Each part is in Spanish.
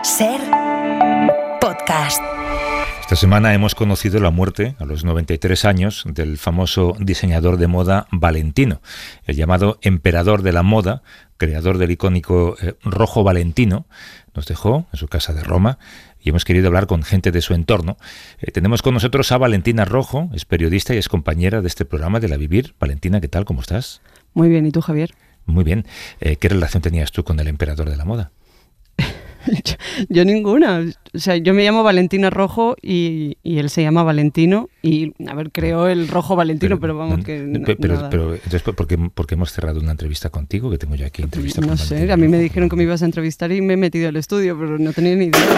Ser podcast. Esta semana hemos conocido la muerte, a los 93 años, del famoso diseñador de moda Valentino, el llamado emperador de la moda, creador del icónico rojo Valentino. Nos dejó en su casa de Roma y hemos querido hablar con gente de su entorno. Tenemos con nosotros a Valentina Rojo, es periodista y es compañera de este programa de La Vivir. Valentina, ¿qué tal? ¿Cómo estás? Muy bien, ¿y tú, Javier? Muy bien. ¿Qué relación tenías tú con el emperador de la moda? Yo ninguna. O sea, yo me llamo Valentina Rojo y él se llama Valentino y, creó el rojo Valentino, pero vamos que nada. Pero entonces, ¿por qué hemos cerrado una entrevista contigo? Que tengo yo aquí entrevista con Valentino. No sé, Valentina a mí me Rojo. dijeron que me ibas a entrevistar y me he metido al estudio, pero no tenía ni idea.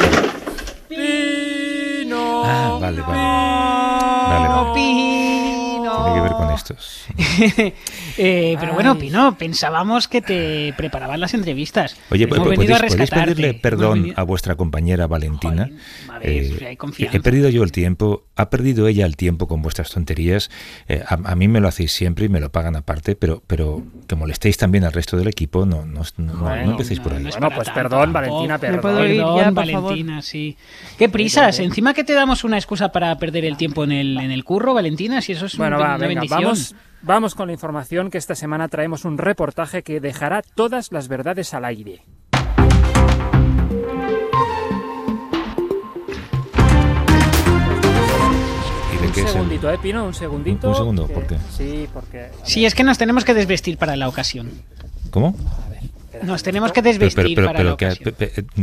¡Pino! Ah, vale. ¡Pino! Tiene que ver con estos. Pero bueno, Pino, pensábamos que te preparaban las entrevistas. Oye, Hemos venido a ¿podéis rescatarte. pedirle perdón a vuestra compañera Valentina? Joder, hay confianza. He perdido yo el tiempo, ha perdido ella el tiempo con vuestras tonterías. A mí me lo hacéis siempre y me lo pagan aparte, pero que molestéis también al resto del equipo, no empecéis por ahí. No es Bueno, para pues tanto, perdón, tampoco. Valentina, ¿Me puedo ir perdón. ya, por Valentina, favor? sí. Qué prisas, encima que te damos una excusa para perder el tiempo en el curro, Valentina, si eso es Bueno, una venga, bendición. vamos con la información, que esta semana traemos un reportaje que dejará todas las verdades al aire. ¿Y de Un qué es el- segundito, Pino, un segundito. Un segundo, ¿por qué? Sí, porque... Sí, es que nos tenemos que desvestir para la ocasión. ¿Cómo? Nos tenemos que desvestir para la ocasión.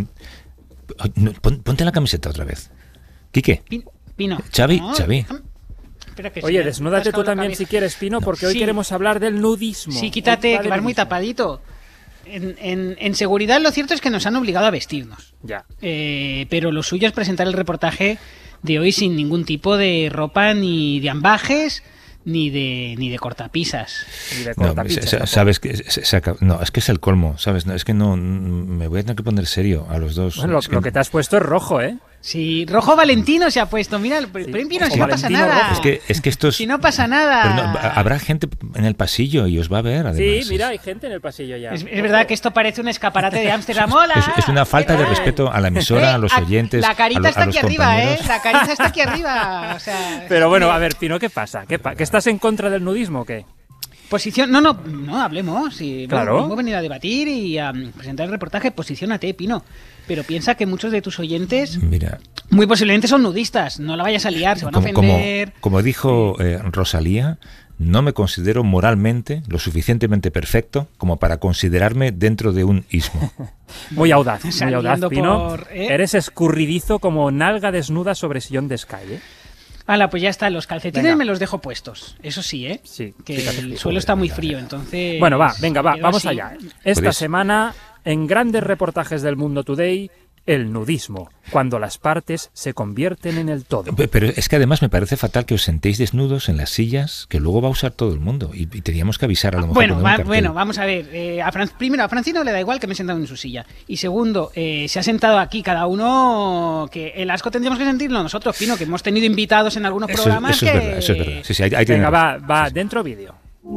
Ponte la camiseta otra vez. ¿Quique? Pino. Xavi, no, Xavi. espera que Oye, sí, desnúdate te has tú dejado la también cabeza. si quieres, Pino, porque hoy Sí. queremos hablar del nudismo. Sí, quítate, Va que del vas muy nudismo. tapadito. En seguridad lo cierto es que nos han obligado a vestirnos. Ya. Pero lo suyo es presentar el reportaje de hoy sin ningún tipo de ropa, ni de ambajes, ni de cortapisas. Y de No, cortapisas, sabes que no, es que es el colmo, ¿sabes? No, es que no me voy a tener que poner serio a los dos. Bueno, Es lo que te has puesto es rojo, ¿eh? Sí, rojo Valentino se ha puesto. Mira, pero Pino, ojo, si no pasa Valentino nada. rojo. es que estos Si no pasa nada. pero no, habrá gente en el pasillo y os va a ver, además. Sí, mira, hay gente en el pasillo ya. Es verdad que esto parece un escaparate de Ámsterdam. ¡Hola! Es una falta de ¿Qué tal? respeto a la emisora, a los oyentes, La carita a los está aquí arriba, compañeros. La carita está aquí arriba. O sea, Pero bueno, a ver, Pino, ¿qué pasa? ¿Que estás en contra del nudismo o qué? Posición. No, hablemos. Sí, Claro. Hemos venido a debatir y a presentar el reportaje. Posiciónate, Pino. Pero piensa que muchos de tus oyentes Mira, muy posiblemente son nudistas. No la vayas a liar, se van a ofender. como dijo Rosalía, no me considero moralmente lo suficientemente perfecto como para considerarme dentro de un ismo. Muy audaz, muy Saliendo audaz, Pino. por, Eres escurridizo como nalga desnuda sobre sillón de Sky, ¿eh? Hala, pues ya está. Los calcetines Venga. me los dejo puestos. Eso sí, ¿eh? Sí, Que fíjate. el suelo está muy frío, entonces... Bueno, venga, quedo vamos así. allá. Esta ¿Podéis? semana, en grandes reportajes del Mundo Today, el nudismo, cuando las partes se convierten en el todo. Pero es que además me parece fatal que os sentéis desnudos en las sillas que luego va a usar todo el mundo y teníamos que avisar a lo mejor. Bueno, poner un cartel. bueno, vamos a ver. Primero, a Francino le da igual que me he sentado en su silla. Y segundo, se ha sentado aquí cada uno, que el asco tendríamos que sentirlo nosotros, Pino, que hemos tenido invitados en algunos programas Eso que... es verdad, eso es verdad. Sí, ahí tiene Venga, razón. va, dentro vídeo.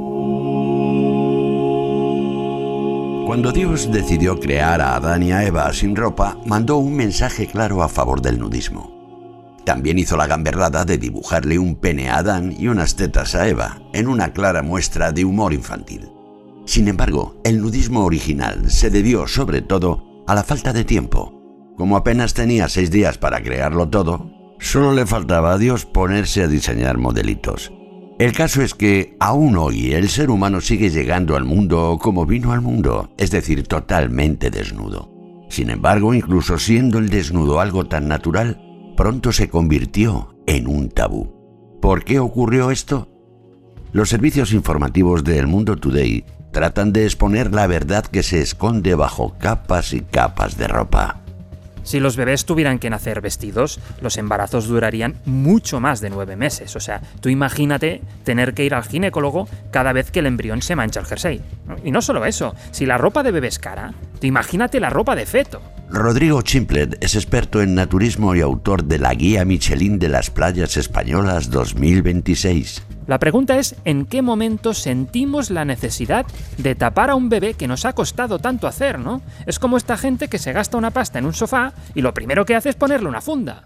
Cuando Dios decidió crear a Adán y a Eva sin ropa, mandó un mensaje claro a favor del nudismo. También hizo la gamberrada de dibujarle un pene a Adán y unas tetas a Eva, en una clara muestra de humor infantil. Sin embargo, el nudismo original se debió sobre todo a la falta de tiempo. Como apenas tenía 6 días para crearlo todo, solo le faltaba a Dios ponerse a diseñar modelitos. El caso es que aún hoy el ser humano sigue llegando al mundo como vino al mundo, es decir, totalmente desnudo. Sin embargo, incluso siendo el desnudo algo tan natural, pronto se convirtió en un tabú. ¿Por qué ocurrió esto? Los servicios informativos de El Mundo Today tratan de exponer la verdad que se esconde bajo capas y capas de ropa. Si los bebés tuvieran que nacer vestidos, los embarazos durarían mucho más de 9 meses. O sea, tú imagínate tener que ir al ginecólogo cada vez que el embrión se mancha el jersey. Y no solo eso, si la ropa de bebé es cara, tú imagínate la ropa de feto. Rodrigo Chimplet es experto en naturismo y autor de la Guía Michelin de las Playas Españolas 2026. La pregunta es, ¿en qué momento sentimos la necesidad de tapar a un bebé que nos ha costado tanto hacer, ¿no? Es como esta gente que se gasta una pasta en un sofá y lo primero que hace es ponerle una funda.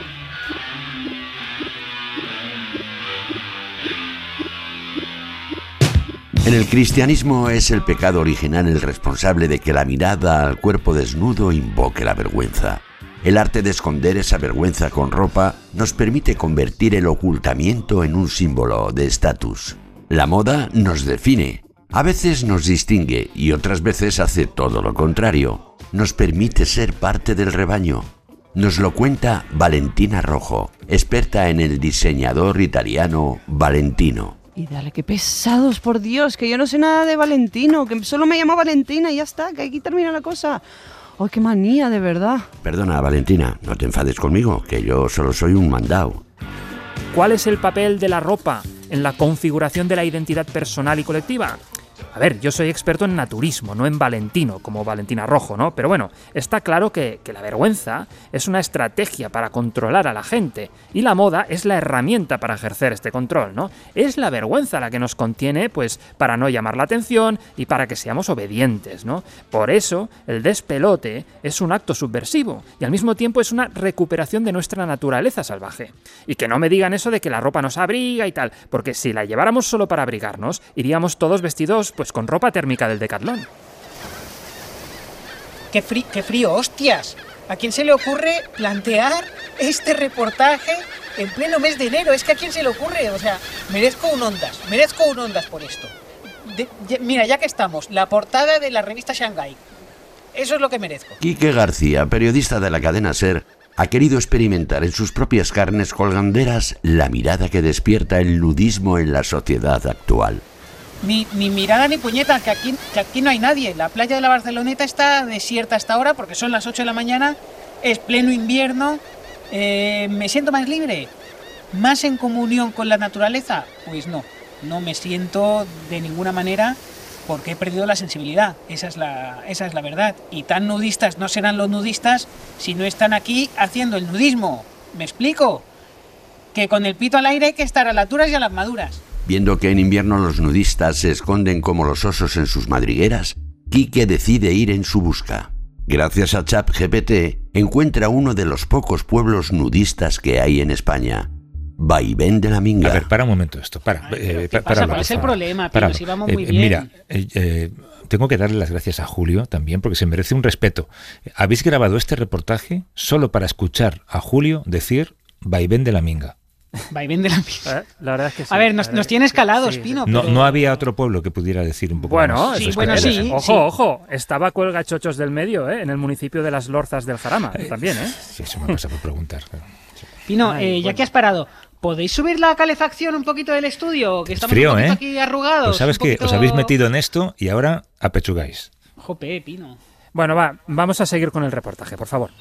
En el cristianismo es el pecado original el responsable de que la mirada al cuerpo desnudo invoque la vergüenza. El arte de esconder esa vergüenza con ropa nos permite convertir el ocultamiento en un símbolo de estatus. La moda nos define, a veces nos distingue y otras veces hace todo lo contrario. Nos permite ser parte del rebaño. Nos lo cuenta Valentina Rojo, experta en el diseñador italiano Valentino. Y dale, qué pesados, por Dios, que yo no sé nada de Valentino, que solo me llamo Valentina y ya está, que aquí termina la cosa. ¡Ay, qué manía, de verdad! Perdona, Valentina, no te enfades conmigo, que yo solo soy un mandao. ¿Cuál es el papel de la ropa en la configuración de la identidad personal y colectiva? A ver, yo soy experto en naturismo, no en Valentino, como Valentina Rojo, ¿no? Pero bueno, está claro que la vergüenza es una estrategia para controlar a la gente y la moda es la herramienta para ejercer este control, ¿no? Es la vergüenza la que nos contiene, pues, para no llamar la atención y para que seamos obedientes, ¿no? Por eso, el despelote es un acto subversivo y al mismo tiempo es una recuperación de nuestra naturaleza salvaje. Y que no me digan eso de que la ropa nos abriga y tal, porque si la lleváramos solo para abrigarnos, iríamos todos vestidos, pues, con ropa térmica del Decathlon. ¡Qué frío, hostias! ¿A quién se le ocurre plantear este reportaje en pleno mes de enero? Es que ¿a quién se le ocurre? O sea, merezco un Ondas por esto. Mira, ya que estamos, la portada de la revista Shanghai. Eso es lo que merezco. Quique García, periodista de la cadena SER, ha querido experimentar en sus propias carnes colganderas la mirada que despierta el nudismo en la sociedad actual. Ni mirada ni puñeta, que aquí no hay nadie. La playa de la Barceloneta está desierta hasta ahora porque son las 8 de la mañana, es pleno invierno. ¿Me siento más libre? ¿Más en comunión con la naturaleza? Pues no me siento de ninguna manera porque he perdido la sensibilidad. Esa es la verdad. Y tan nudistas no serán los nudistas si no están aquí haciendo el nudismo. ¿Me explico? Que con el pito al aire hay que estar a las duras y a las maduras. Viendo que en invierno los nudistas se esconden como los osos en sus madrigueras, Quique decide ir en su busca. Gracias a ChatGPT, encuentra uno de los pocos pueblos nudistas que hay en España. Vaivén de la Minga. A ver, para un momento esto, para. ¿Cuál es el problema, Pino? Si vamos muy bien. Mira, tengo que darle las gracias a Julio también, porque se merece un respeto. Habéis grabado este reportaje solo para escuchar a Julio decir Vaivén de la Minga. Vaivén de la Minga. La verdad es que sí. A ver, nos tiene escalados, sí, Pino. No, pero... no había otro pueblo que pudiera decir un poco más. Sí. Ojo, estaba Cuelgachochos del Medio, en el municipio de Las Lorzas del Jarama, también, Sí, eso me pasa por preguntar. Pino, ya que has parado, ¿podéis subir la calefacción un poquito del estudio? Que estamos frío, un poquito aquí arrugados. Pues sabes que os habéis metido en esto y ahora apechugáis. Jope, Pino. Bueno, vamos a seguir con el reportaje, por favor.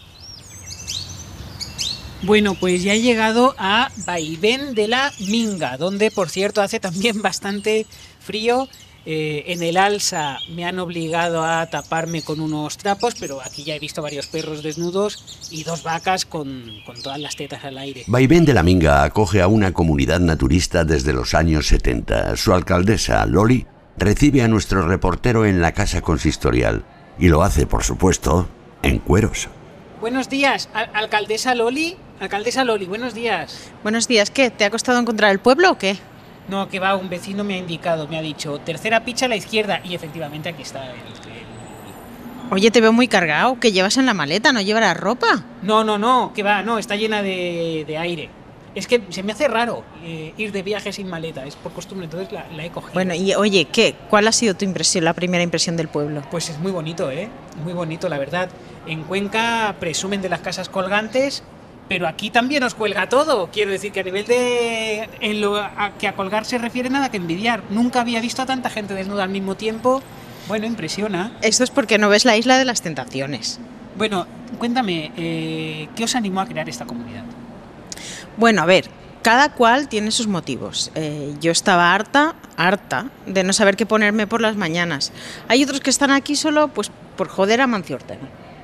Bueno, pues ya he llegado a Vaivén de la Minga, donde, por cierto, hace también bastante frío. En el Alsa me han obligado a taparme con unos trapos, pero aquí ya he visto varios perros desnudos y 2 vacas con todas las tetas al aire. Vaivén de la Minga acoge a una comunidad naturista desde los años 70. Su alcaldesa, Loli, recibe a nuestro reportero en la casa consistorial y lo hace, por supuesto, en cueros. Buenos días, alcaldesa Loli. Alcaldesa Loli, buenos días. Buenos días, ¿qué? ¿Te ha costado encontrar el pueblo o qué? No, que va, un vecino me ha indicado, me ha dicho, tercera picha a la izquierda, y efectivamente aquí está Oye, te veo muy cargado, ¿qué llevas en la maleta? ¿No llevarás ropa? No, que va, no, está llena de aire. Es que se me hace raro ir de viaje sin maleta, es por costumbre, entonces la he cogido. Bueno, y oye, ¿qué? ¿Cuál ha sido tu impresión, la primera impresión del pueblo? Pues es muy bonito, muy bonito, la verdad. En Cuenca presumen de las casas colgantes, pero aquí también os cuelga todo. Quiero decir que a nivel de... que a colgar se refiere, nada que envidiar. Nunca había visto a tanta gente desnuda al mismo tiempo. Bueno, impresiona. Esto es porque no ves la isla de las tentaciones. Bueno, cuéntame, ¿qué os animó a crear esta comunidad? Bueno, a ver, cada cual tiene sus motivos. Yo estaba harta de no saber qué ponerme por las mañanas. Hay otros que están aquí solo pues por joder a Mancio Ortega.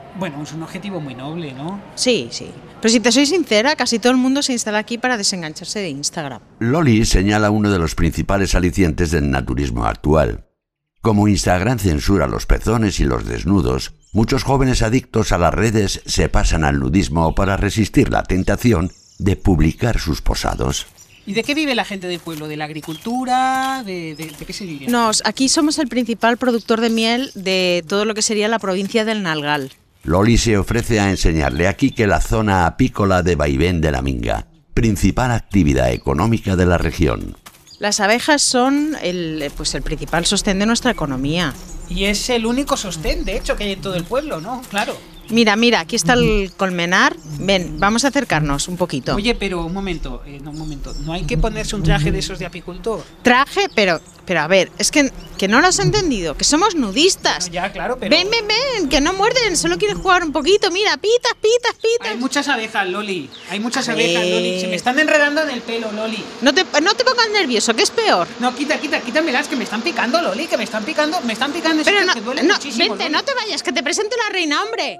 Bueno, es un objetivo muy noble, ¿no? Sí, sí. Pero si te soy sincera, casi todo el mundo se instala aquí para desengancharse de Instagram. Loli señala uno de los principales alicientes del naturismo actual. Como Instagram censura los pezones y los desnudos, muchos jóvenes adictos a las redes se pasan al nudismo para resistir la tentación de publicar sus posados. ¿Y de qué vive la gente del pueblo? ¿De la agricultura? ¿De qué se vive? Aquí somos el principal productor de miel de todo lo que sería la provincia del Nalgal. Loli se ofrece a enseñarle aquí que la zona apícola de Vaivén de la Minga, principal actividad económica de la región. Las abejas son el principal sostén de nuestra economía. Y es el único sostén, de hecho, que hay en todo el pueblo, ¿no? Claro. Mira, aquí está el colmenar. Ven, vamos a acercarnos un poquito. Oye, pero un momento. ¿No hay que ponerse un traje de esos de apicultor? Traje, pero a ver, es que no lo has entendido, que somos nudistas. No, ya, claro, pero... Ven, que no muerden, solo quieren jugar un poquito. Mira, pitas. Hay muchas abejas, Loli. Se me están enredando en el pelo, Loli. No te pongas nervioso, que es peor. No, quítamelas, que me están picando, Loli, que me están picando. Pero que duele muchísimo, vente, Loli. no te vayas, que te presente la reina, hombre.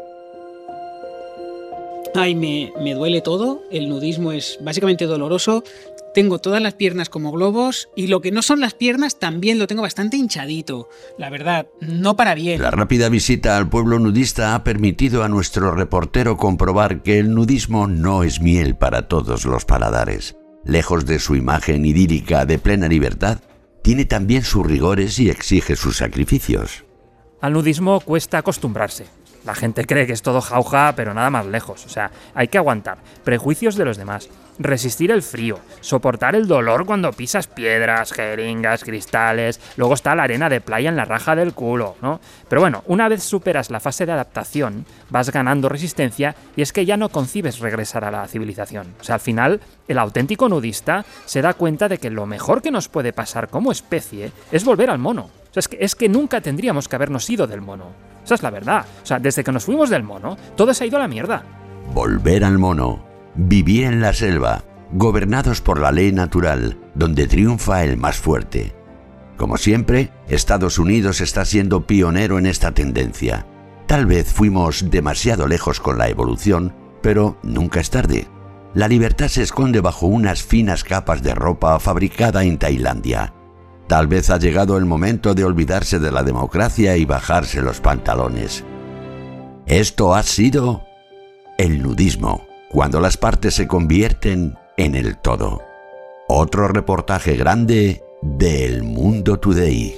Ay, me duele todo. El nudismo es básicamente doloroso. Tengo todas las piernas como globos y lo que no son las piernas también lo tengo bastante hinchadito. La verdad, no para bien. La rápida visita al pueblo nudista ha permitido a nuestro reportero comprobar que el nudismo no es miel para todos los paladares. Lejos de su imagen idílica de plena libertad, tiene también sus rigores y exige sus sacrificios. Al nudismo cuesta acostumbrarse. La gente cree que es todo jauja, pero nada más lejos. O sea, hay que aguantar prejuicios de los demás, resistir el frío, soportar el dolor cuando pisas piedras, jeringas, cristales. Luego está la arena de playa en la raja del culo, ¿no? Pero bueno, una vez superas la fase de adaptación, vas ganando resistencia y es que ya no concibes regresar a la civilización. O sea, al final, el auténtico nudista se da cuenta de que lo mejor que nos puede pasar como especie es volver al mono. O sea, es que nunca tendríamos que habernos ido del mono. Esa es la verdad. O sea, desde que nos fuimos del mono, todo se ha ido a la mierda. Volver al mono, vivir en la selva, gobernados por la ley natural, donde triunfa el más fuerte. Como siempre, Estados Unidos está siendo pionero en esta tendencia. Tal vez fuimos demasiado lejos con la evolución, pero nunca es tarde. La libertad se esconde bajo unas finas capas de ropa fabricada en Tailandia. Tal vez ha llegado el momento de olvidarse de la democracia y bajarse los pantalones. Esto ha sido el nudismo, cuando las partes se convierten en el todo. Otro reportaje grande de El Mundo Today.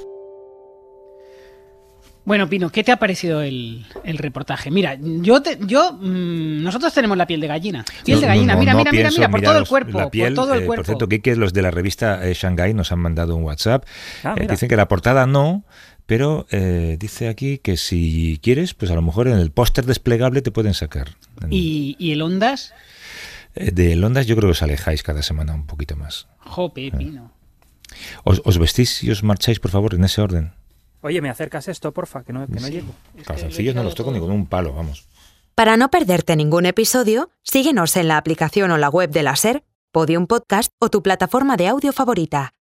Bueno, Pino, ¿qué te ha parecido el reportaje? Mira, nosotros tenemos la piel de gallina. Mira, por todo el cuerpo. La piel, por todo el cuerpo. Por cierto, que los de la revista Shanghai nos han mandado un WhatsApp. Dicen que la portada no, pero dice aquí que si quieres, pues a lo mejor en el póster desplegable te pueden sacar. ¿Y el Ondas? Del Ondas yo creo que os alejáis cada semana un poquito más. Jope, Pino. ¿Os vestís y os marcháis, por favor, en ese orden? Oye, ¿me acercas esto, porfa? Que no llego. Calzoncillos no los toco ni con un palo, vamos. Para no perderte ningún episodio, síguenos en la aplicación o la web de la SER, Podium Podcast o tu plataforma de audio favorita.